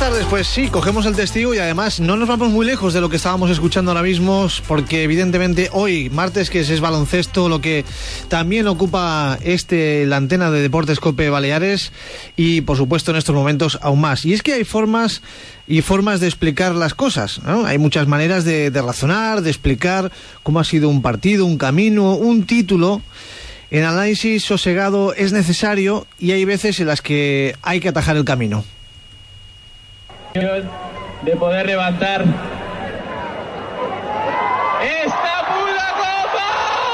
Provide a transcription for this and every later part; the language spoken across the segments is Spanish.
tardes, pues sí, cogemos el testigo y además no nos vamos muy lejos de lo que estábamos escuchando ahora mismo, porque evidentemente hoy, martes, que es baloncesto, lo que también ocupa la antena de Deportes COPE Baleares, y por supuesto en estos momentos aún más. Y es que hay formas y formas de explicar las cosas, ¿no? Hay muchas maneras de razonar, de explicar cómo ha sido un partido, un camino, un título. El análisis sosegado es necesario y hay veces en las que hay que atajar el camino. De poder levantar esta pura copa.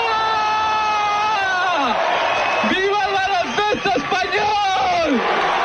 ¡Viva el baloncesto español!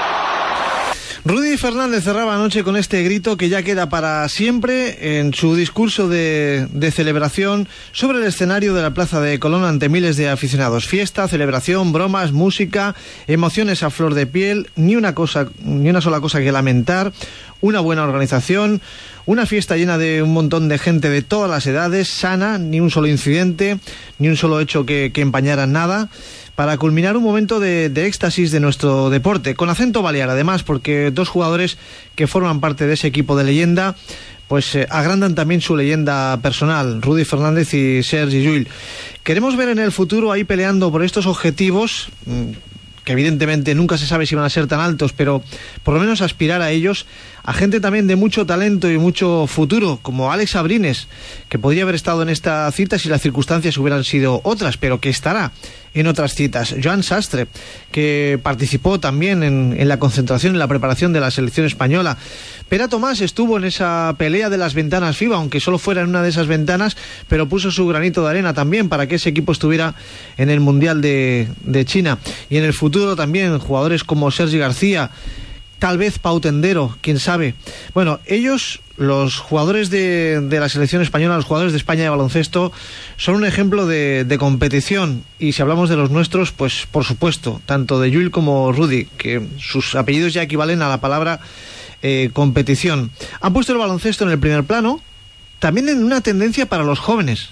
Rudy Fernández cerraba anoche con este grito que ya queda para siempre en su discurso de celebración sobre el escenario de la Plaza de Colón ante miles de aficionados. Fiesta, celebración, bromas, música, emociones a flor de piel, ni una sola cosa que lamentar, una buena organización, una fiesta llena de un montón de gente de todas las edades, sana, ni un solo incidente, ni un solo hecho que empañara nada, para culminar un momento de éxtasis de nuestro deporte, con acento balear además, porque dos jugadores que forman parte de ese equipo de leyenda pues agrandan también su leyenda personal, Rudy Fernández y Sergi Llull. Queremos ver en el futuro ahí peleando por estos objetivos, que evidentemente nunca se sabe si van a ser tan altos, pero por lo menos aspirar a ellos, a gente también de mucho talento y mucho futuro, como Alex Abrines, que podría haber estado en esta cita si las circunstancias hubieran sido otras, pero que estará en otras citas. Joan Sastre, que participó también en la concentración, en la preparación de la selección española. Pera Tomás estuvo en esa pelea de las ventanas FIBA, aunque solo fuera en una de esas ventanas, pero puso su granito de arena también para que ese equipo estuviera en el Mundial de China. Y en el futuro también jugadores como Sergi García, tal vez Pau Tendero, quién sabe. Bueno, ellos, los jugadores de la selección española, los jugadores de España de baloncesto, son un ejemplo de competición. Y si hablamos de los nuestros, pues por supuesto, tanto de Llull como Rudy, que sus apellidos ya equivalen a la palabra competición. Han puesto el baloncesto en el primer plano, también en una tendencia para los jóvenes,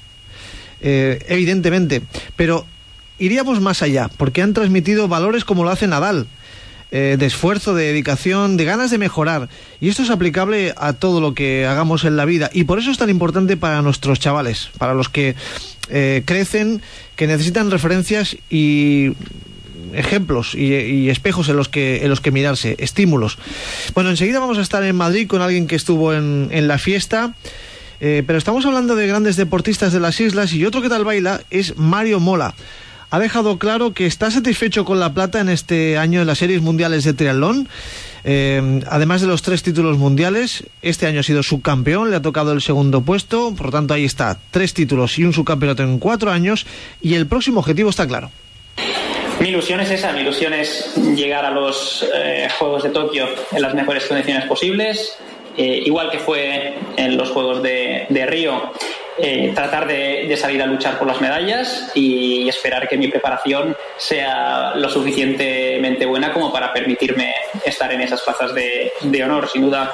evidentemente, pero iríamos más allá, porque han transmitido valores como lo hace Nadal, de esfuerzo, de dedicación, de ganas de mejorar, y esto es aplicable a todo lo que hagamos en la vida, y por eso es tan importante para nuestros chavales, para los que crecen, que necesitan referencias y ejemplos y espejos en los que mirarse, estímulos. Bueno, enseguida vamos a estar en Madrid con alguien que estuvo en la fiesta, pero estamos hablando de grandes deportistas de las islas, y otro que tal baila es Mario Mola. Ha dejado claro que está satisfecho con la plata en este año en las series mundiales de triatlón. Además de los 3 títulos mundiales, este año ha sido subcampeón, le ha tocado el segundo puesto, por lo tanto ahí está, 3 títulos y un subcampeonato en 4 años, y el próximo objetivo está claro. Mi ilusión es esa, mi ilusión es llegar a los Juegos de Tokio en las mejores condiciones posibles, igual que fue en los Juegos de Río. Tratar de salir a luchar por las medallas y esperar que mi preparación sea lo suficientemente buena como para permitirme estar en esas plazas de honor. Sin duda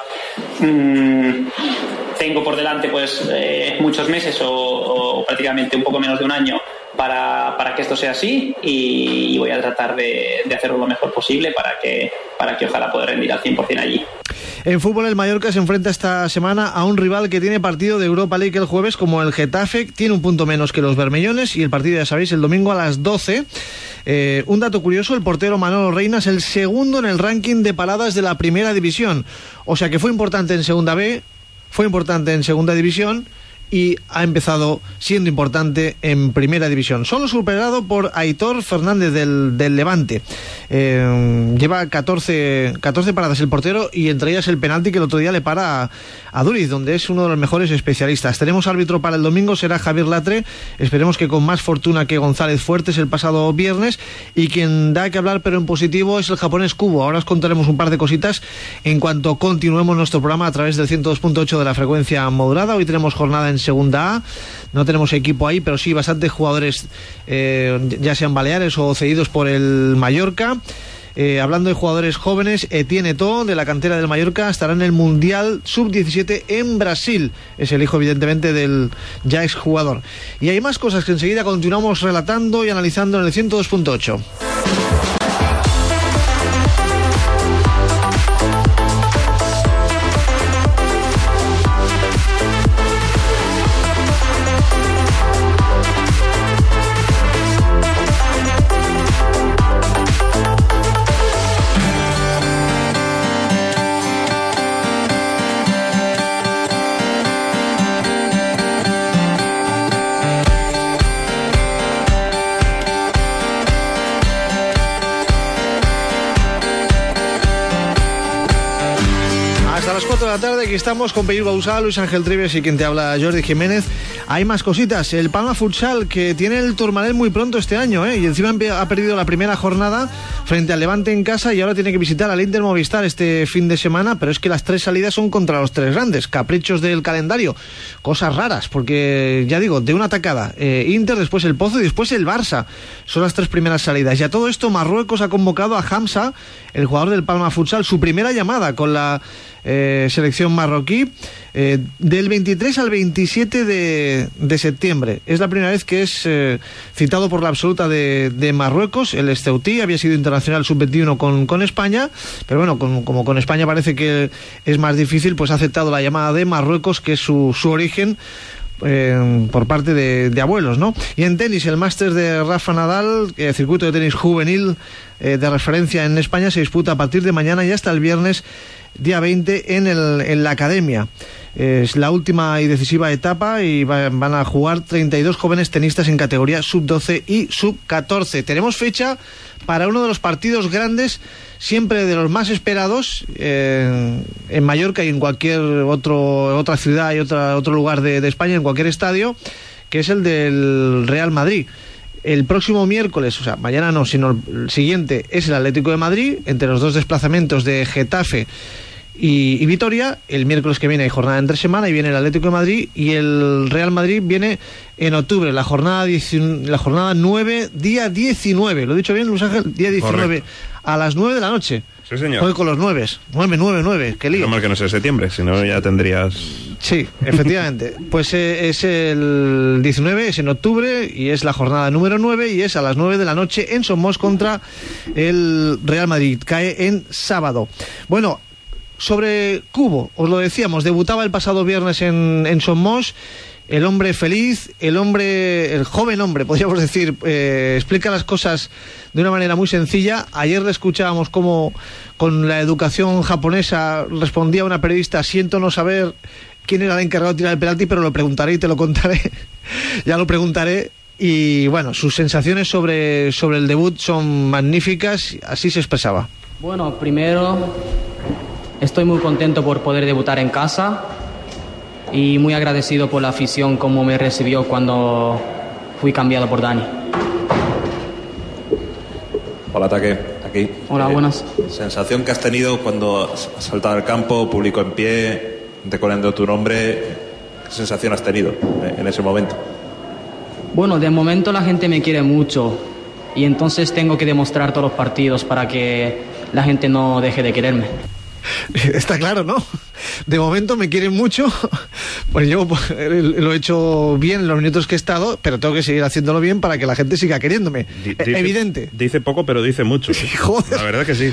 tengo por delante pues muchos meses o prácticamente un poco menos de un año para que esto sea así, y voy a tratar de hacerlo lo mejor posible para que ojalá pueda rendir al 100% allí. En fútbol, el Mallorca se enfrenta esta semana a un rival que tiene partido de Europa League el jueves, como el Getafe. Tiene un punto menos que los bermellones, y el partido, ya sabéis, el domingo a las 12. Un dato curioso: el portero Manolo Reina es el segundo en el ranking de paradas de la primera división. O sea que fue importante en segunda B, fue importante en segunda división, y ha empezado siendo importante en primera división, solo superado por Aitor Fernández del Levante. Lleva 14 paradas el portero, y entre ellas el penalti que el otro día le para a Duriz, donde es uno de los mejores especialistas. Tenemos árbitro para el domingo, será Javier Latre, esperemos que con más fortuna que González Fuertes el pasado viernes, y quien da que hablar pero en positivo es el japonés Kubo. Ahora os contaremos un par de cositas en cuanto continuemos nuestro programa a través del 102.8 de la frecuencia modulada. Hoy tenemos jornada en segunda A, no tenemos equipo ahí, pero sí bastantes jugadores, ya sean baleares o cedidos por el Mallorca. Hablando de jugadores jóvenes, Etienne Eto'o, de la cantera del Mallorca, estará en el Mundial Sub-17 en Brasil. Es el hijo, evidentemente, del ya exjugador. Y hay más cosas que enseguida continuamos relatando y analizando en el 102.8. Hasta las 4 de la tarde, aquí estamos con Pello Bausá, Luis Ángel Trives y quien te habla, Jordi Jiménez. Hay más cositas. El Palma Futsal, que tiene el Tourmalet muy pronto este año, y encima ha perdido la primera jornada frente al Levante en casa y ahora tiene que visitar al Inter Movistar este fin de semana, pero es que las 3 salidas son contra los 3 grandes, caprichos del calendario, cosas raras, porque ya digo, de una tacada, Inter, después el Pozo y después el Barça, son las 3 primeras salidas. Y a todo esto Marruecos ha convocado a Hamza, el jugador del Palma Futsal, su primera llamada con la selección marroquí, del 23 al 27 de septiembre. Es la primera vez que es citado por la absoluta de Marruecos. El Esteutí había sido internacional sub-21 con España, pero bueno, como con España parece que es más difícil, pues ha aceptado la llamada de Marruecos, que es su origen, por parte de abuelos, ¿no? Y en tenis, el Máster de Rafa Nadal, circuito de tenis juvenil de referencia en España, se disputa a partir de mañana y hasta el viernes día 20 en la Academia. Es la última y decisiva etapa y van a jugar 32 jóvenes tenistas en categoría sub-12 y sub-14. Tenemos fecha para uno de los partidos grandes, siempre de los más esperados, en Mallorca y en cualquier otra ciudad y otro lugar de España, en cualquier estadio, que es el del Real Madrid. El próximo miércoles, o sea, mañana no, sino el siguiente, es el Atlético de Madrid, entre los 2 desplazamientos de Getafe y Vitoria. El miércoles que viene hay jornada entre semana y viene el Atlético de Madrid, y el Real Madrid viene en octubre, la jornada 9, día 19. ¿Lo he dicho bien, Luis Ángel? Día 19, correcto, a las 9 de la noche. Sí, señor. Hoy con los 9, qué lío. No mal que no sea septiembre, si no ya tendrías... Sí, efectivamente. Pues es el 19, es en octubre, y es la jornada número 9, y es a las 9 de la noche en Somos contra el Real Madrid. Cae en sábado. Bueno, sobre Cubo, os lo decíamos, debutaba el pasado viernes en Somos. El hombre feliz, el joven hombre, podríamos decir, explica las cosas de una manera muy sencilla. Ayer le escuchábamos cómo, con la educación japonesa, respondía a una periodista: siento no saber quién era el encargado de tirar el penalti, pero lo preguntaré y te lo contaré. Ya lo preguntaré. Y bueno, sus sensaciones sobre el debut son magníficas, así se expresaba. Bueno, primero, estoy muy contento por poder debutar en casa y muy agradecido por la afición como me recibió cuando fui cambiado por Dani. Hola, Taque, aquí. Hola, buenas. Sensación que has tenido cuando has saltado al campo, público en pie, decorando tu nombre. ¿Qué sensación has tenido en ese momento? Bueno, de momento la gente me quiere mucho y entonces tengo que demostrar todos los partidos para que la gente no deje de quererme. Está claro, ¿no? De momento me quieren mucho, pues yo lo he hecho bien en los minutos que he estado, pero tengo que seguir haciéndolo bien para que la gente siga queriéndome. Evidente. Dice poco, pero dice mucho. Joder. La verdad que sí.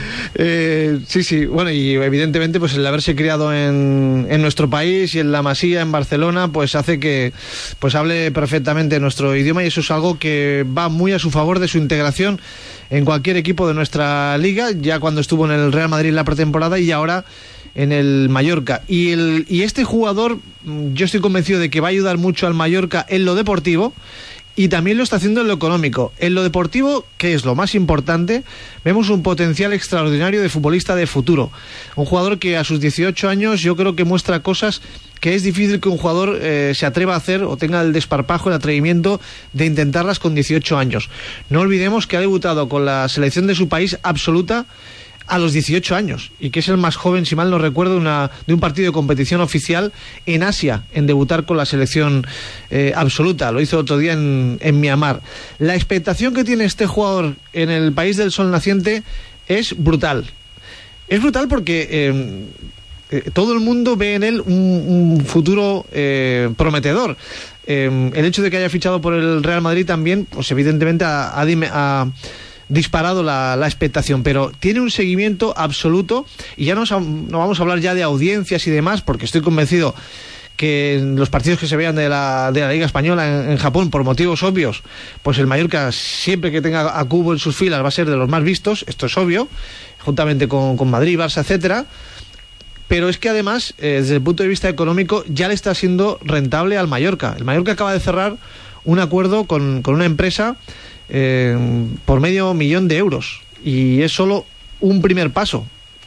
Sí. Bueno, y evidentemente pues el haberse criado en nuestro país y en La Masía, en Barcelona, pues hace que pues hable perfectamente nuestro idioma, y eso es algo que va muy a su favor de su integración en cualquier equipo de nuestra liga, ya cuando estuvo en el Real Madrid en la pretemporada y ahora en el Mallorca. Y este jugador, yo estoy convencido de que va a ayudar mucho al Mallorca en lo deportivo, y también lo está haciendo en lo económico. En lo deportivo, que es lo más importante, vemos un potencial extraordinario de futbolista de futuro. Un jugador que a sus 18 años yo creo que muestra cosas que es difícil que un jugador se atreva a hacer o tenga el desparpajo, el atrevimiento de intentarlas con 18 años. No olvidemos que ha debutado con la selección de su país absoluta a los 18 años, y que es el más joven, si mal no recuerdo, de un partido de competición oficial en Asia en debutar con la selección absoluta. Lo hizo otro día en Myanmar. La expectación que tiene este jugador en el país del sol naciente es brutal. Es brutal porque todo el mundo ve en él un futuro prometedor. El hecho de que haya fichado por el Real Madrid también, pues evidentemente ha disparado la expectación, pero tiene un seguimiento absoluto, y ya no vamos a hablar ya de audiencias y demás, porque estoy convencido que en los partidos que se vean de la Liga Española en Japón, por motivos obvios, pues el Mallorca, siempre que tenga a Cubo en sus filas, va a ser de los más vistos, esto es obvio, juntamente con Madrid, Barça, etcétera. Pero es que además, desde el punto de vista económico, ya le está siendo rentable al Mallorca. El Mallorca acaba de cerrar un acuerdo con una empresa por $500,000, y es solo un primer paso.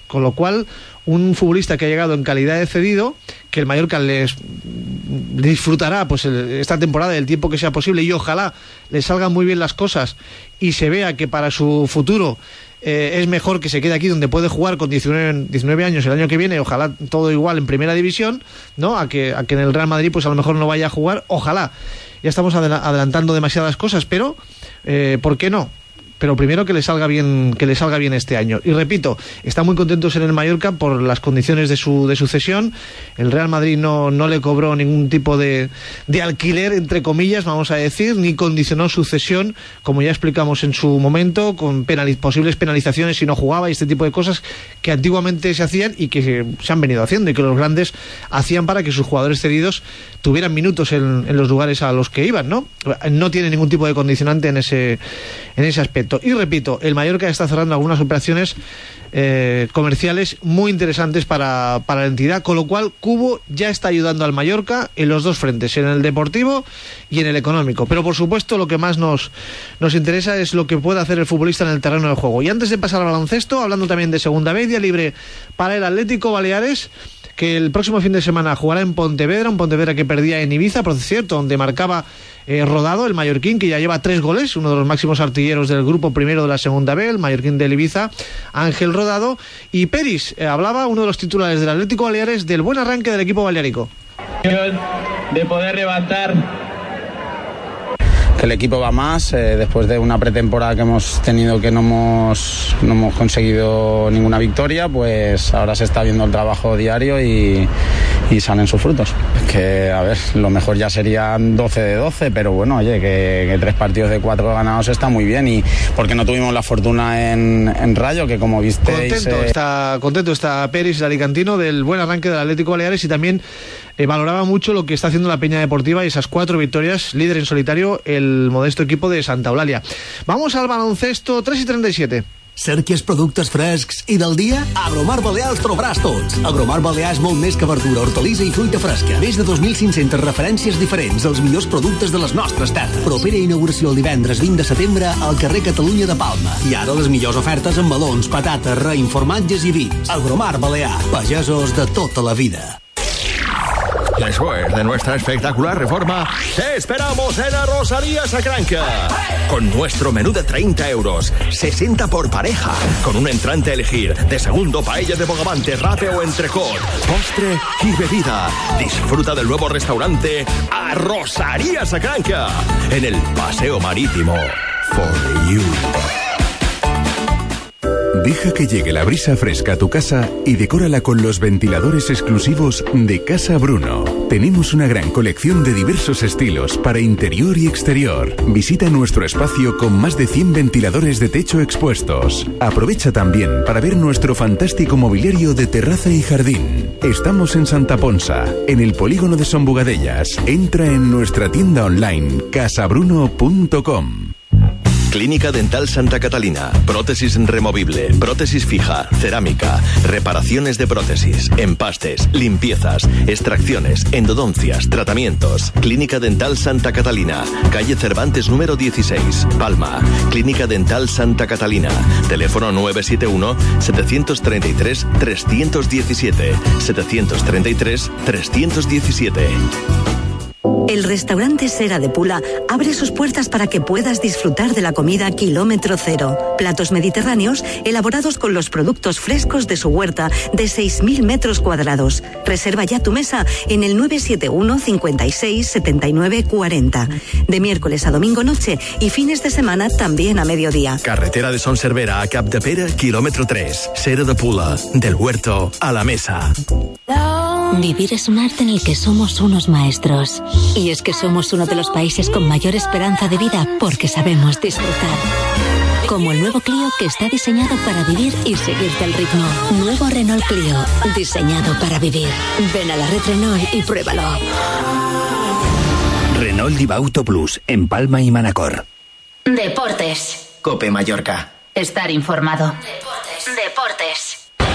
con lo cual un futbolista que ha llegado en calidad de cedido, que el Mallorca les disfrutará pues esta temporada el tiempo que sea posible, y ojalá le salgan muy bien las cosas y se vea que para su futuro es mejor que se quede aquí donde puede jugar con 19 años el año que viene, ojalá todo igual en primera división, ¿no? A que en el Real Madrid pues a lo mejor no vaya a jugar, ojalá. Ya estamos adelantando demasiadas cosas, pero ¿por qué no? Pero primero que le salga bien este año. Y repito, está muy contentos en el Mallorca por las condiciones de su cesión. El Real Madrid no le cobró ningún tipo de alquiler, entre comillas, vamos a decir, ni condicionó su cesión, como ya explicamos en su momento, con posibles penalizaciones si no jugaba y este tipo de cosas que antiguamente se hacían y que se han venido haciendo y que los grandes hacían para que sus jugadores cedidos tuvieran minutos en los lugares a los que iban, ¿no? No tiene ningún tipo de condicionante en ese aspecto. Y repito, el Mallorca está cerrando algunas operaciones comerciales muy interesantes para la entidad, con lo cual Cubo ya está ayudando al Mallorca en los dos frentes, en el deportivo y en el económico. Pero por supuesto lo que más nos interesa es lo que puede hacer el futbolista en el terreno del juego. Y antes de pasar al baloncesto, hablando también de segunda vez, día libre para el Atlético Baleares, que el próximo fin de semana jugará en Pontevedra, un Pontevedra que perdía en Ibiza, por cierto, donde marcaba Rodado, el mallorquín, que ya lleva 3 goles, uno de los máximos artilleros del grupo primero de la segunda B, el mallorquín del Ibiza, Ángel Rodado. Y Peris hablaba, uno de los titulares del Atlético Baleares, del buen arranque del equipo baleárico. De poder levantar. El equipo va más, después de una pretemporada que hemos tenido que no hemos conseguido ninguna victoria, pues ahora se está viendo el trabajo diario y salen sus frutos. Que, a ver, lo mejor ya serían 12 de 12, pero bueno, oye, que 3 partidos de 4 ganados está muy bien, y porque no tuvimos la fortuna en Rayo, que como visteis... Contento está Peris, el alicantino, del buen arranque del Atlético Baleares, y también valoraba mucho lo que está haciendo la Peña Deportiva y esas 4 victorias, líder en solitario el modesto equipo de Santa Eulàlia. Vamos al baloncesto, 3:37. Cerques productes frescs i del dia? A Agromar Balear els trobaràs tots. Agromar Balear és molt més que verdura, hortalissa i fruita fresca. Més de 2.500 referències diferents als millors productes de les nostres terres. Propera inauguració el divendres 20 de setembre al carrer Catalunya de Palma. I ara les millors ofertes en melons, patates, raïm, formatges i vins. Agromar Balear, pagesos de tota la vida. Después de nuestra espectacular reforma, te esperamos en Arrosaría Sacranca. Con nuestro menú de 30 euros, 60 por pareja, con un entrante a elegir, de segundo paella de bogavante, rape o entrecot, postre y bebida. Disfruta del nuevo restaurante Arrosaría Sacranca, en el Paseo Marítimo. For you. Deja que llegue la brisa fresca a tu casa y decórala con los ventiladores exclusivos de Casa Bruno. Tenemos una gran colección de diversos estilos para interior y exterior. Visita nuestro espacio con más de 100 ventiladores de techo expuestos. Aprovecha también para ver nuestro fantástico mobiliario de terraza y jardín. Estamos en Santa Ponsa, en el polígono de Son Bugadellas. Entra en nuestra tienda online casabruno.com. Clínica Dental Santa Catalina. Prótesis removible, prótesis fija, cerámica, reparaciones de prótesis, empastes, limpiezas, extracciones, endodoncias, tratamientos. Clínica Dental Santa Catalina, calle Cervantes número 16, Palma. Clínica Dental Santa Catalina. Teléfono 971-733-317. 733-317. El restaurante Sera de Pula abre sus puertas para que puedas disfrutar de la comida kilómetro cero. Platos mediterráneos elaborados con los productos frescos de su huerta de 6.000 metros cuadrados. Reserva ya tu mesa en el 971 56 79 40. De miércoles a domingo noche y fines de semana también a mediodía. Carretera de Son Cervera a Capdepera, kilómetro 3. Sera de Pula, del huerto a la mesa. Vivir es un arte en el que somos unos maestros. Y es que somos uno de los países con mayor esperanza de vida porque sabemos disfrutar. Como el nuevo Clio, que está diseñado para vivir y seguirte el ritmo. Nuevo Renault Clio, diseñado para vivir. Ven a la red Renault y pruébalo. Renault Diva Auto Plus, en Palma y Manacor. Deportes. Cope Mallorca. Estar informado. Deportes.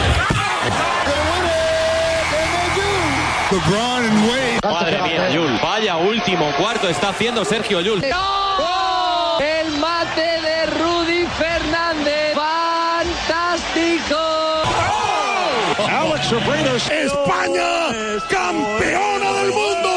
Madre mía, Llull. Vaya último cuarto está haciendo Sergio Llull. ¡Oh! El mate de Rudy Fernández. ¡Fantástico! ¡Oh! Alex Abrines. España, campeona del mundo.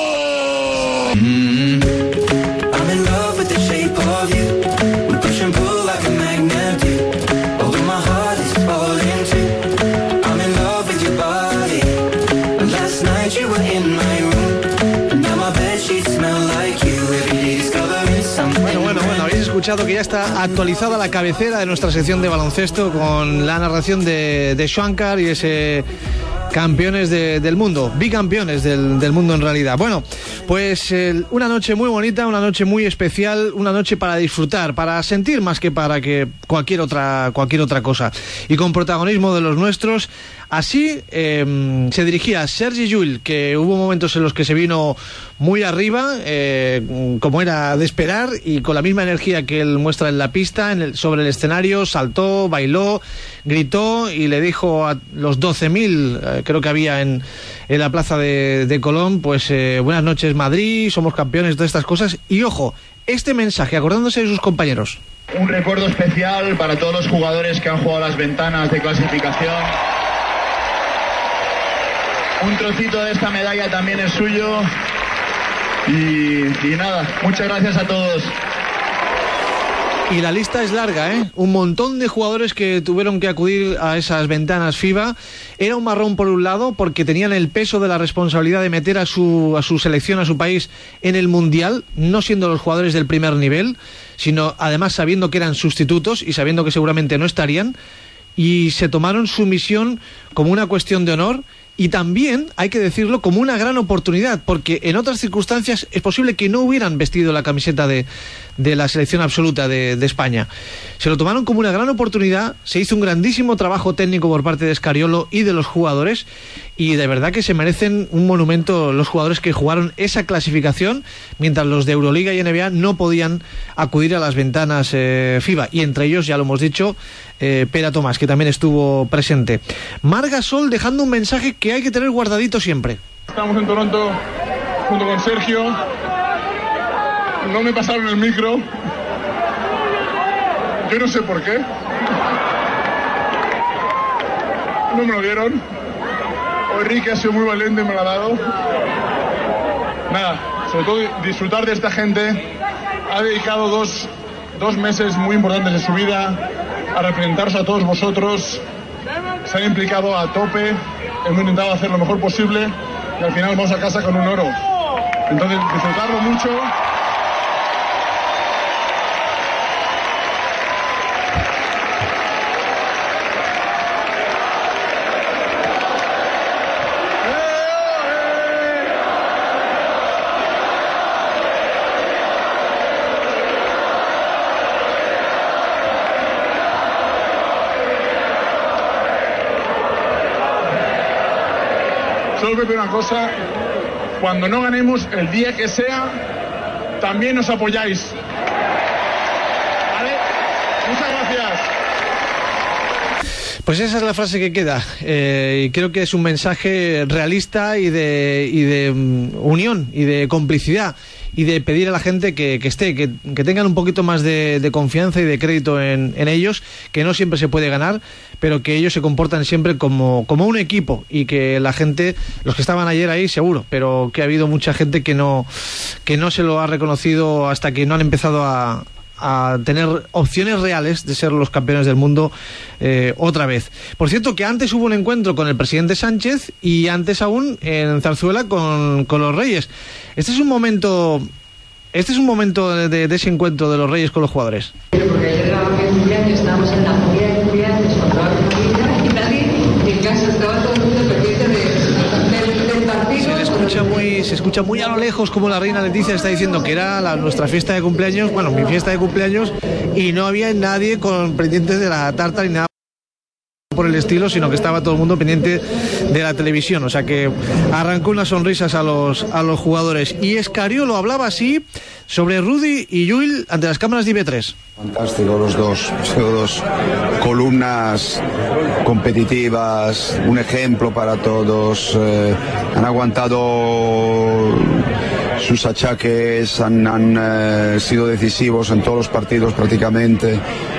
I'm in love with the shape of you. We push and pull like a magnet do. Although my heart is falling too. I'm in love with your body. Last night you were in my room. And now my bedsheets smell like you. Every day discovering something. Bueno, habéis escuchado que ya está actualizada la cabecera de nuestra sección de baloncesto con la narración de Shankar y ese campeones del mundo, bicampeones del mundo en realidad. Bueno, pues una noche muy bonita, una noche muy especial, una noche para disfrutar, para sentir más que para que cualquier otra cosa, y con protagonismo de los nuestros. Así se dirigía Sergi Llull, que hubo momentos en los que se vino muy arriba, como era de esperar, y con la misma energía que él muestra en la pista, sobre el escenario, saltó, bailó, gritó y le dijo a los 12.000, creo que había en la plaza de Colón, pues buenas noches Madrid, somos campeones, todas estas cosas. Y ojo, este mensaje, acordándose de sus compañeros. Un recuerdo especial para todos los jugadores que han jugado las ventanas de clasificación. Un trocito de esta medalla también es suyo. Y nada, muchas gracias a todos. Y la lista es larga, ¿eh? Un montón de jugadores que tuvieron que acudir a esas ventanas FIBA. Era un marrón por un lado, porque tenían el peso de la responsabilidad de meter a su selección, a su país, en el Mundial, no siendo los jugadores del primer nivel, sino además sabiendo que eran sustitutos y sabiendo que seguramente no estarían. Y se tomaron su misión como una cuestión de honor. Y también, hay que decirlo, como una gran oportunidad, porque en otras circunstancias es posible que no hubieran vestido la camiseta de la selección absoluta de España. Se lo tomaron como una gran oportunidad, se hizo un grandísimo trabajo técnico por parte de Scariolo y de los jugadores, y de verdad que se merecen un monumento los jugadores que jugaron esa clasificación, mientras los de Euroliga y NBA no podían acudir a las ventanas FIBA, y entre ellos, ya lo hemos dicho, Pere Tomàs, que también estuvo presente. Marc Gasol dejando un mensaje que hay que tener guardadito siempre. Estamos en Toronto junto con Sergio. No me pasaron el micro. Yo no sé por qué. No me lo dieron. Enrique ha sido muy valiente y me lo ha dado. Nada, sobre todo disfrutar de esta gente. Ha dedicado dos meses muy importantes de su vida a representarse a todos vosotros. Se han implicado a tope. Hemos intentado hacer lo mejor posible y al final vamos a casa con un oro. Entonces, disfrutarlo mucho. Solo que una cosa, cuando no ganemos, el día que sea, también nos apoyáis. ¿Vale? Muchas gracias. Pues esa es la frase que queda, y creo que es un mensaje realista y de unión y de complicidad, y de pedir a la gente que tengan un poquito más de confianza y de crédito en ellos, que no siempre se puede ganar, pero que ellos se comportan siempre como un equipo, y que la gente, los que estaban ayer ahí seguro, pero que ha habido mucha gente que no se lo ha reconocido hasta que no han empezado a tener opciones reales de ser los campeones del mundo otra vez. Por cierto, que antes hubo un encuentro con el presidente Sánchez y antes aún en Zarzuela con los Reyes. Este es un momento de ese encuentro de los Reyes con los jugadores. Porque ayer era mi cumpleaños, estábamos en la familia de cumpleaños con toda la familia y tal, y en casa estaba todo el mundo pendiente del partido. Se escucha muy a lo lejos como la reina Leticia está diciendo que era nuestra fiesta de cumpleaños, bueno, mi fiesta de cumpleaños, y no había nadie con pendientes de la tarta ni nada por el estilo, sino que estaba todo el mundo pendiente de la televisión. O sea que arrancó unas sonrisas a los jugadores. Y Scariolo hablaba así sobre Rudy y Llull ante las cámaras de IB3. Fantástico los dos, dos columnas competitivas, un ejemplo para todos, han aguantado sus achaques, han sido decisivos en todos los partidos prácticamente,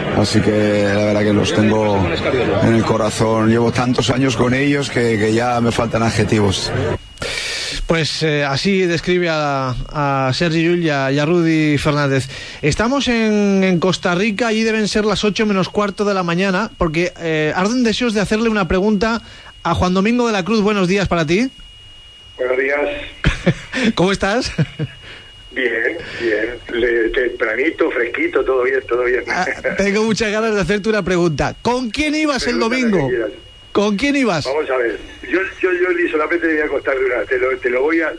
Así que la verdad que los tengo en el corazón. Llevo tantos años con ellos que ya me faltan adjetivos. Pues así describe a Sergi Llull y a Rudy Fernández. Estamos en Costa Rica, allí deben ser las 8 menos cuarto de la mañana, porque arden deseos de hacerle una pregunta a Juan Domingo de la Cruz. Buenos días para ti. Buenos días. ¿Cómo estás? Bien, tempranito, fresquito, todo bien, todo bien. Tengo muchas ganas de hacerte una pregunta. ¿Con quién ibas el domingo? ¿Con quién ibas? Vamos a ver. Yo solamente te voy a contar una. Te lo voy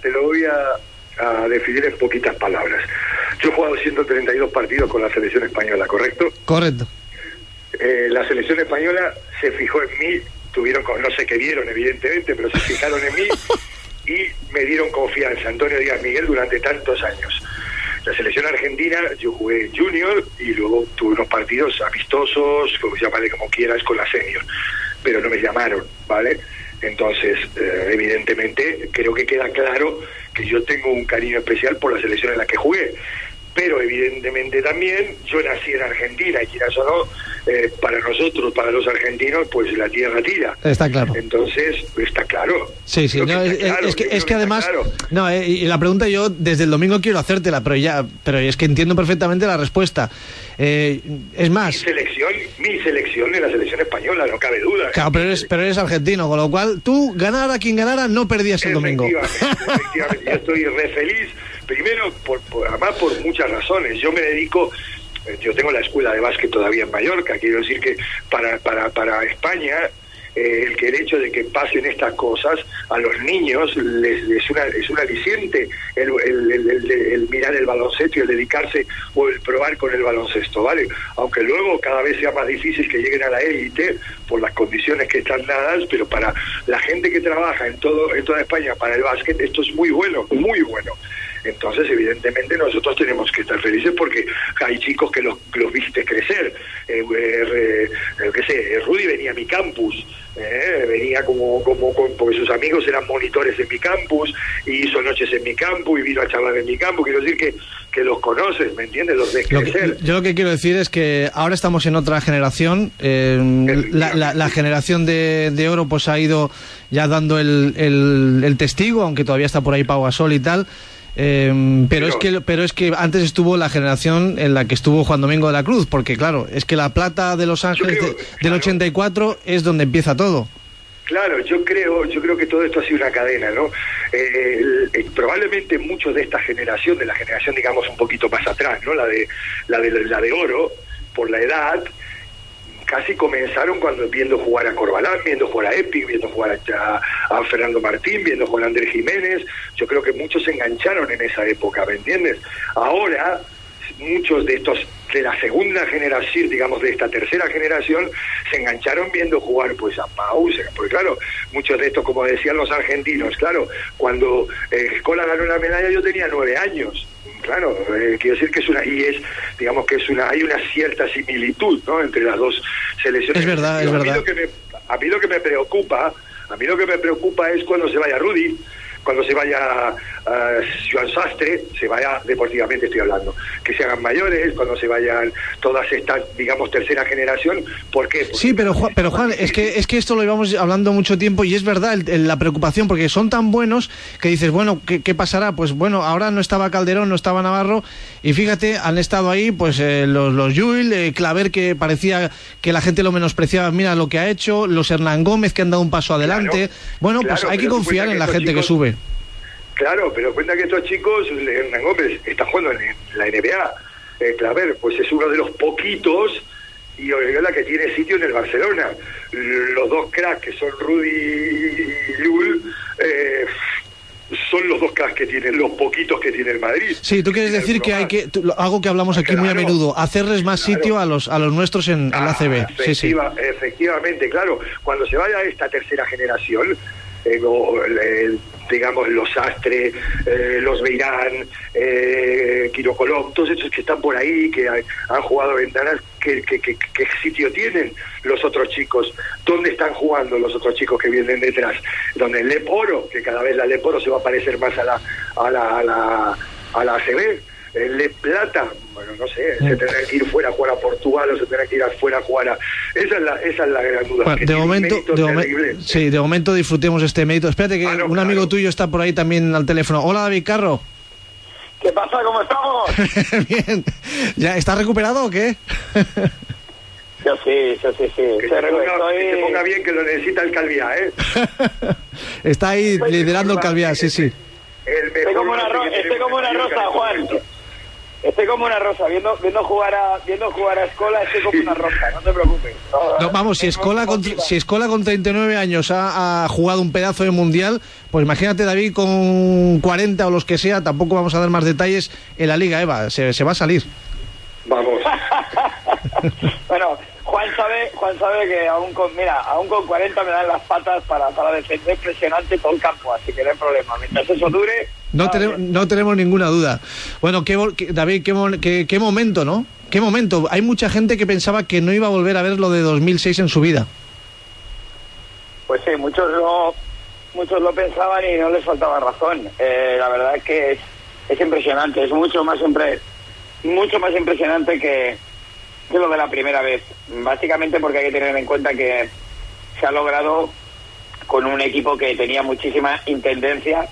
a definir en poquitas palabras. Yo he jugado 132 partidos con la selección española, ¿correcto? Correcto. La selección española se fijó en mí, no sé qué vieron evidentemente, pero se fijaron en mí y me dieron confianza. Antonio Díaz Miguel durante tantos años. La selección argentina, yo jugué junior y luego tuve unos partidos amistosos, llámale como quieras, con la senior, pero no me llamaron, ¿vale? Entonces, evidentemente, creo que queda claro que yo tengo un cariño especial por la selección en la que jugué, pero evidentemente también yo nací en Argentina y quieras o no, para nosotros, para los argentinos, pues la tierra tira. Está claro. Entonces, está claro. Sí, no, es que además, claro. No, y la pregunta yo desde el domingo quiero hacértela, pero es que entiendo perfectamente la respuesta. Es más, mi selección es la selección española, no cabe duda. Claro, pero eres argentino, con lo cual tú, ganara quien ganara, no perdías el domingo. Efectivamente, yo estoy re feliz. Primero, además por muchas razones. Yo me dedico, yo tengo la escuela de básquet todavía en Mallorca, quiero decir que para España el hecho de que pasen estas cosas a los niños es un aliciente el mirar el baloncesto y el dedicarse o el probar con el baloncesto, ¿vale? Aunque luego cada vez sea más difícil que lleguen a la élite por las condiciones que están dadas, pero para la gente que trabaja en toda España para el básquet esto es muy bueno, muy bueno. Entonces, evidentemente, nosotros tenemos que estar felices porque hay chicos que los viste crecer. Rudy venía a mi campus, venía porque sus amigos eran monitores en mi campus, y hizo noches en mi campus, y vino a charlar en mi campus. Quiero decir que los conoces, ¿me entiendes? Los ves crecer. Yo lo que quiero decir es que ahora estamos en otra generación. La generación de oro pues ha ido ya dando el testigo, aunque todavía está por ahí Pau Gasol y tal. Pero es que antes estuvo la generación en la que estuvo Juan Domingo de la Cruz, porque claro, es que la plata de Los Ángeles del 84 es donde empieza todo. Claro, yo creo que todo esto ha sido una cadena, ¿no? Probablemente muchos de esta generación, de la generación digamos un poquito más atrás, ¿no? La de oro, por la edad, casi comenzaron cuando viendo jugar a Corbalán, viendo jugar a Epic, viendo jugar a Fernando Martín, viendo jugar a Andrés Jiménez. Yo creo que muchos se engancharon en esa época, ¿me entiendes? Ahora, muchos de estos, de la segunda generación, digamos de esta tercera generación, se engancharon viendo jugar pues a Pau, porque claro, muchos de estos, como decían los argentinos, claro, cuando Scola ganó la medalla yo tenía 9 años. Claro, quiero decir que hay una cierta similitud, ¿no?, entre las dos selecciones. Es verdad. A mí lo que me preocupa es cuando se vaya Rudy, cuando se vaya Joan Sastre, se vaya deportivamente estoy hablando, que se hagan mayores, cuando se vayan todas estas, digamos, tercera generación. ¿Por qué? Porque sí, pero Juan, es que esto lo íbamos hablando mucho tiempo y es verdad la preocupación, porque son tan buenos que dices, bueno, ¿qué pasará? Pues bueno, ahora no estaba Calderón, no estaba Navarro, y fíjate, han estado ahí pues los Llull, Claver, que parecía que la gente lo menospreciaba, mira lo que ha hecho, los Hernán Gómez, que han dado un paso adelante. Pues hay que confiar en la gente que sube. Claro, pero cuenta que estos chicos, Hernán Gómez está jugando en la NBA, Claver, pues es uno de los poquitos, y Oriola que tiene sitio en el Barcelona. Los dos cracks que son Rudy y Llull, son los dos cracks que tienen, los poquitos que tiene el Madrid. Sí, tú quieres decir que hay que, algo que hablamos aquí muy a menudo, hacerles más sitio a los nuestros en la ACB. Efectivamente, claro. Cuando se vaya esta tercera generación, digamos los Sastre, los Beirán, Quiro Colom, todos esos que están por ahí, que han jugado ventanas, ¿qué sitio tienen los otros chicos? ¿Dónde están jugando los otros chicos que vienen detrás? Donde el Lep Oro, que cada vez la Lep Oro se va a parecer más a la ACB. Le Plata, bueno, no sé, se tendrá que ir fuera a jugar a Portugal o se tendrá que ir afuera a jugar a... Esa es la gran duda. Bueno, de momento disfrutemos este mérito. Espérate que un amigo tuyo está por ahí también al teléfono. Hola, David Carro. ¿Qué pasa? ¿Cómo estamos? Bien. ¿Ya estás recuperado o qué? Yo sí. Que se ponga bien, que lo necesita el Calviá, ¿eh? Está ahí liderando el Calviá, sí. Estoy como una rosa, Juan. Estoy como una rosa, viendo jugar a Escola, estoy como una rosa, no te preocupes. No, vamos, si Escola con 39 años ha jugado un pedazo de mundial, pues imagínate David con 40 o los que sea, tampoco vamos a dar más detalles en la Liga, Eva, se va a salir. Vamos. Bueno, Juan sabe que aún con 40 me dan las patas para defender presionante todo el campo, así que no hay problema, mientras eso dure... No tenemos ninguna duda. Bueno, David, qué momento, ¿no? Qué momento. Hay mucha gente que pensaba que no iba a volver a ver lo de 2006 en su vida. Pues sí, muchos lo pensaban y no les faltaba razón. La verdad es que es impresionante, es mucho más impresionante que lo de la primera vez. Básicamente porque hay que tener en cuenta que se ha logrado con un equipo que tenía muchísima más intendencia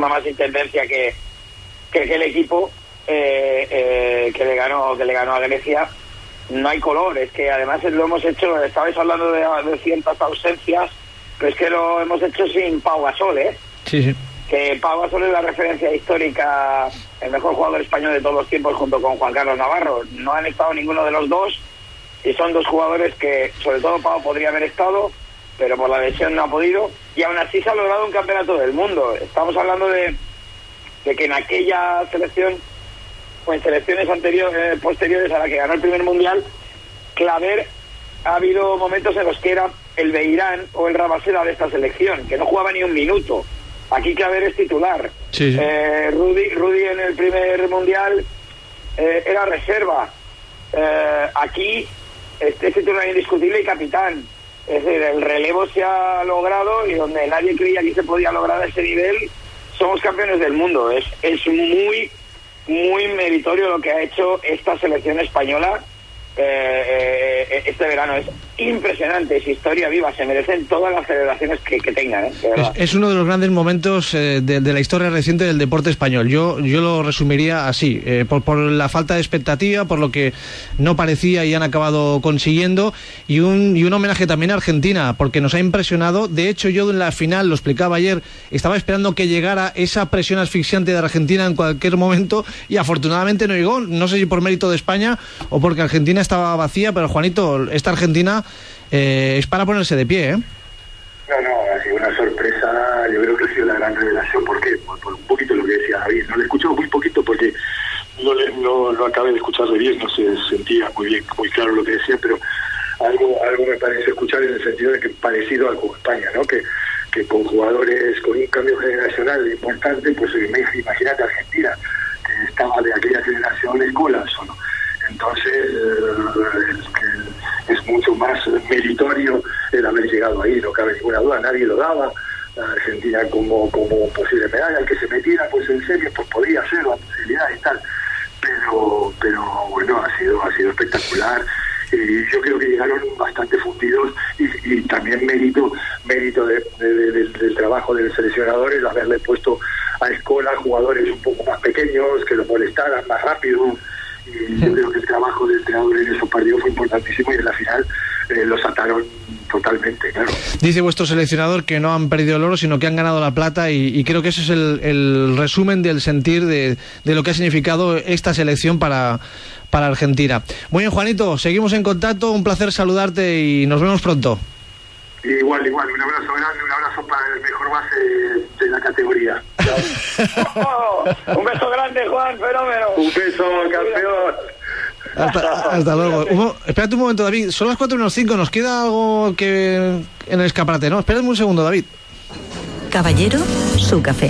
que el equipo que le ganó a Grecia. No hay color, es que además lo hemos hecho, estabais hablando de ciertas ausencias, pero es que lo hemos hecho sin Pau Gasol, Sí. Que Pau Gasol es la referencia histórica, el mejor jugador español de todos los tiempos junto con Juan Carlos Navarro. No han estado ninguno de los dos y son dos jugadores que, sobre todo Pau, podría haber estado, pero por la lesión no ha podido, y aún así se ha logrado un campeonato del mundo. Estamos hablando de que en aquella selección, o en selecciones posteriores a la que ganó el primer mundial, Claver ha habido momentos en los que era el Beirán o el Rabaseda de esta selección, que no jugaba ni un minuto. Aquí Claver es titular. Sí. Rudy en el primer mundial era reserva. Aquí es titular indiscutible y capitán. Es decir, el relevo se ha logrado y donde nadie creía que se podía lograr a ese nivel, somos campeones del mundo. Es muy, muy meritorio lo que ha hecho esta selección española este verano. Es impresionante, es historia viva, se merecen todas las celebraciones que tengan, de verdad. Es uno de los grandes momentos de la historia reciente del deporte español. Yo lo resumiría así, por la falta de expectativa, por lo que no parecía y han acabado consiguiendo, y un homenaje también a Argentina, porque nos ha impresionado. De hecho, yo en la final, lo explicaba ayer, estaba esperando que llegara esa presión asfixiante de Argentina en cualquier momento, y afortunadamente no llegó. No sé si por mérito de España o porque Argentina estaba vacía, pero Juanito, esta Argentina es para ponerse de pie, No, ha sido una sorpresa. Yo creo que ha sido la gran revelación. ¿Por qué? Por un poquito lo que decía David. No le escuché muy poquito porque no acabé de escucharle bien, no se sentía muy bien, muy claro lo que decía, pero algo me parece escuchar en el sentido de que parecido al con España, ¿no? Que con jugadores con un cambio generacional importante, pues imagínate Argentina, que estaba de aquella generación Escola solo. Entonces es mucho más meritorio el haber llegado ahí, no cabe ninguna duda, nadie lo daba. Argentina como posible medalla, el que se metiera pues en serie pues podía ser la posibilidad y tal, pero bueno, ha sido espectacular. Y yo creo que llegaron bastante fundidos y también mérito del trabajo del seleccionador el haberle puesto a Escola jugadores un poco más pequeños que lo molestaran más rápido. Y yo creo que el trabajo del entrenador en esos partidos fue importantísimo y en la final los ataron totalmente, claro. Dice vuestro seleccionador que no han perdido el oro, sino que han ganado la plata, y creo que eso es el resumen del sentir de lo que ha significado esta selección para Argentina. Muy bien, Juanito, seguimos en contacto, un placer saludarte y nos vemos pronto. Igual, un abrazo grande, un abrazo para el mejor base de la categoría. Un beso grande, Juan, fenómeno. Un beso, campeón. Hasta luego. Espérate un momento, David, son las 4:05, nos queda algo que en el escaparate, ¿no? Espérate un segundo, David. Caballero, su café.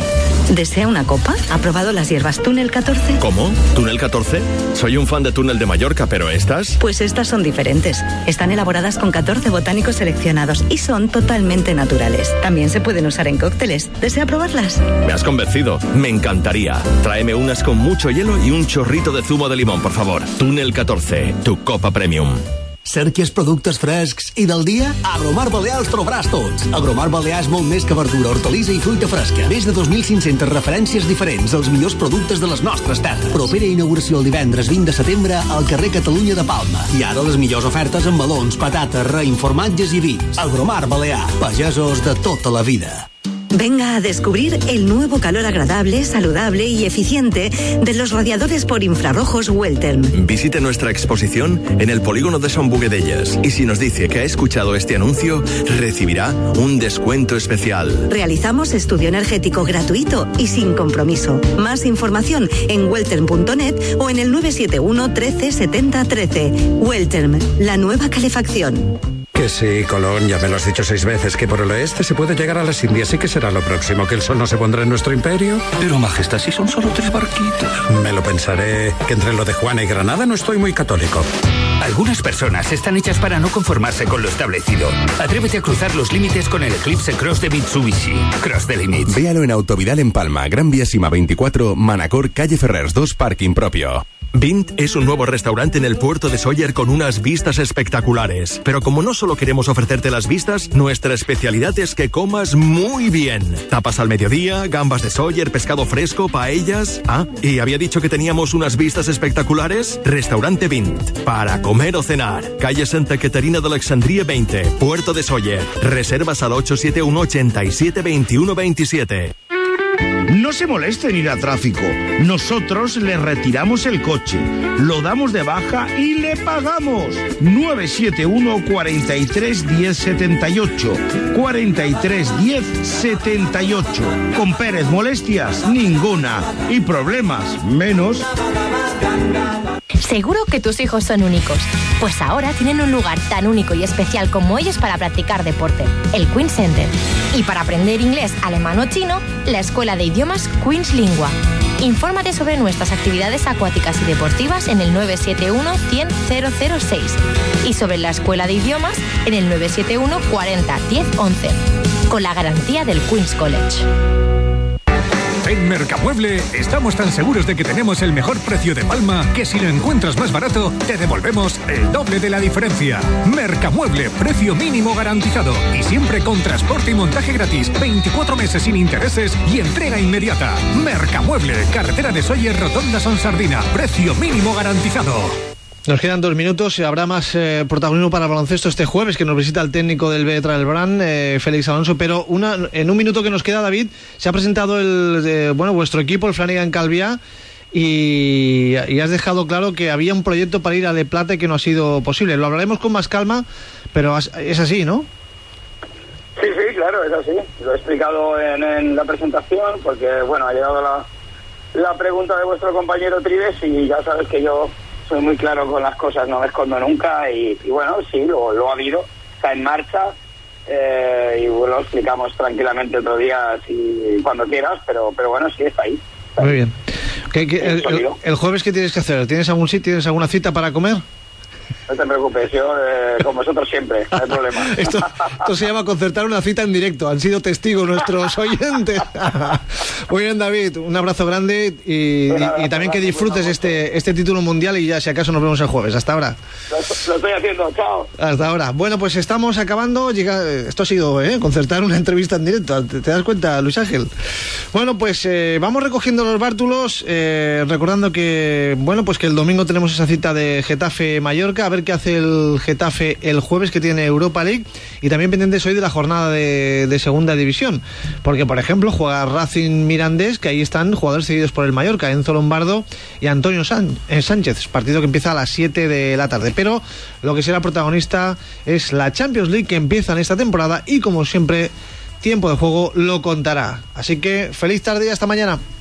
¿Desea una copa? ¿Ha probado las hierbas Túnel 14? ¿Cómo? ¿Túnel 14? Soy un fan de Túnel de Mallorca, pero ¿estas? Pues estas son diferentes. Están elaboradas con 14 botánicos seleccionados y son totalmente naturales. También se pueden usar en cócteles. ¿Desea probarlas? Me has convencido. Me encantaría. Tráeme unas con mucho hielo y un chorrito de zumo de limón, por favor. Túnel 14, tu copa premium. Cerques productes frescs i del dia? A Agromar Balear els trobaràs tots. Agromar Balear és molt més que verdura, hortalissa i fruita fresca. Més de 2.500 referències diferents als millors productes de les nostres terres. Propera inauguració el divendres 20 de setembre al carrer Catalunya de Palma. I ara les millors ofertes en melons, patates, raïm, formatges i vins. Agromar Balear, pagesos de tota la vida. Venga a descubrir el nuevo calor agradable, saludable y eficiente de los radiadores por infrarrojos Welterm. Visite nuestra exposición en el polígono de Son Buguedellas y si nos dice que ha escuchado este anuncio, recibirá un descuento especial. Realizamos estudio energético gratuito y sin compromiso. Más información en welterm.net o en el 971 13 70 13. Welterm, la nueva calefacción. Que sí, Colón, ya me lo has dicho 6 veces, que por el oeste se puede llegar a las Indias y que será lo próximo, que el sol no se pondrá en nuestro imperio. Pero, Majestad, si son solo 3 barquitos. Me lo pensaré, que entre lo de Juana y Granada no estoy muy católico. Algunas personas están hechas para no conformarse con lo establecido. Atrévete a cruzar los límites con el Eclipse Cross de Mitsubishi. Cross the Limits. Véalo en Autovidal en Palma, Gran Vía Sima 24, Manacor, calle Ferrers 2, parking propio. Vint es un nuevo restaurante en el puerto de Sóller con unas vistas espectaculares. Pero como no solo queremos ofrecerte las vistas, nuestra especialidad es que comas muy bien. Tapas al mediodía, gambas de Sóller, pescado fresco, paellas. Ah, y había dicho que teníamos unas vistas espectaculares. Restaurante Vint, para comer o cenar. Calle Santa Caterina de Alexandria 20, Puerto de Sóller. Reservas al 871 87 21 27. No se moleste en ir a tráfico. Nosotros le retiramos el coche, lo damos de baja y le pagamos. 971 43 10 78. 43 10 78. Con Pérez, molestias ninguna. Y problemas menos. Seguro que tus hijos son únicos. Pues ahora tienen un lugar tan único y especial como ellos para practicar deporte, el Queen's Center. Y para aprender inglés, alemán o chino, la Escuela de Idiomas Queen's Lingua. Infórmate sobre nuestras actividades acuáticas y deportivas en el 971 100 006 y sobre la Escuela de Idiomas en el 971 40 10 11, con la garantía del Queen's College. En Mercamueble estamos tan seguros de que tenemos el mejor precio de Palma que si lo encuentras más barato, te devolvemos el doble de la diferencia. Mercamueble, precio mínimo garantizado y siempre con transporte y montaje gratis, 24 meses sin intereses y entrega inmediata. Mercamueble, carretera de Sóller, Rotonda Son Sardina, precio mínimo garantizado. Nos quedan 2 minutos. Habrá más protagonismo para el baloncesto este jueves, que nos visita el técnico del Betra del Bran, Félix Alonso. Pero en un minuto que nos queda, David, se ha presentado vuestro equipo, el Flanagan Calviá, y has dejado claro que había un proyecto para ir a De Plata y que no ha sido posible. Lo hablaremos con más calma, pero es así, ¿no? Sí, claro, es así. Lo he explicado en la presentación, porque, ha llegado la pregunta de vuestro compañero Trives y ya sabes que yo soy muy claro con las cosas, no me escondo nunca y sí, lo ha habido, está en marcha y lo explicamos tranquilamente otro día cuando quieras, pero sí, está ahí. Muy bien. ¿El jueves qué tienes que hacer? ¿Tienes algún sitio, tienes alguna cita para comer? No te preocupes, yo con vosotros siempre, no hay problema. Esto se llama concertar una cita en directo. Han sido testigos nuestros oyentes. Muy bien, David, un abrazo grande y también que disfrutes este título mundial y ya si acaso nos vemos el jueves. Hasta ahora. Lo estoy haciendo, chao. Hasta ahora. Bueno, pues estamos acabando. Esto ha sido concertar una entrevista en directo. ¿Te das cuenta, Luis Ángel? Bueno, pues vamos recogiendo los bártulos, recordando que que el domingo tenemos esa cita de Getafe-Mallorca, a ver qué hace el Getafe el jueves, que tiene Europa League, y también pendientes hoy de la jornada de segunda división, porque por ejemplo juega Racing Mirandés, que ahí están jugadores cedidos por el Mallorca, Enzo Lombardo y Antonio Sánchez, partido que empieza a las 7 de la tarde, pero lo que será protagonista es la Champions League, que empieza en esta temporada y como siempre Tiempo de Juego lo contará. Así que feliz tarde y hasta mañana.